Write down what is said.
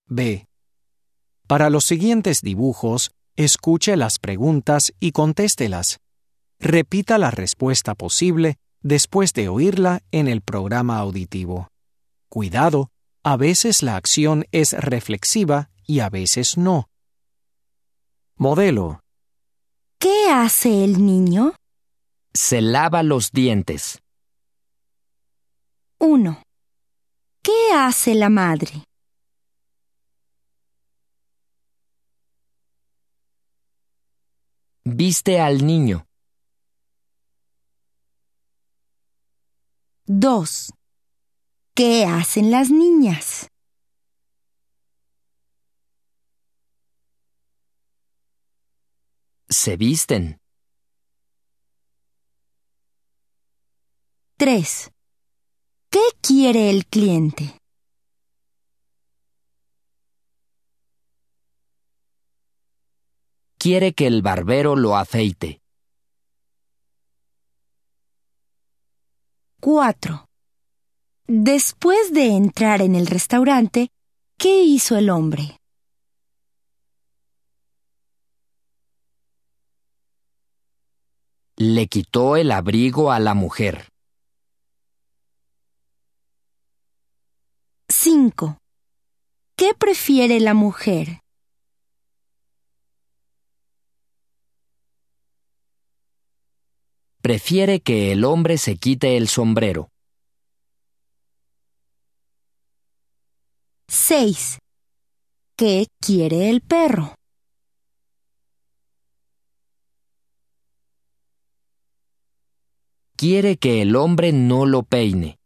B. Para los siguientes dibujos, escuche las preguntas y contéstelas. Repita la respuesta posible después de oírla en el programa auditivo. Cuidado, a veces la acción es reflexiva y a veces no. Modelo. ¿Qué hace el niño? Se lava los dientes. 1. ¿Qué hace la madre? Viste al niño. 2. ¿Qué hacen las niñas? Se visten. 3. ¿Qué quiere el cliente? Quiere que el barbero lo afeite. 4. Después de entrar en el restaurante, ¿qué hizo el hombre? Le quitó el abrigo a la mujer. 5. ¿Qué prefiere la mujer? Prefiere que el hombre se quite el sombrero. 6. ¿Qué quiere el perro? Quiere que el hombre no lo peine.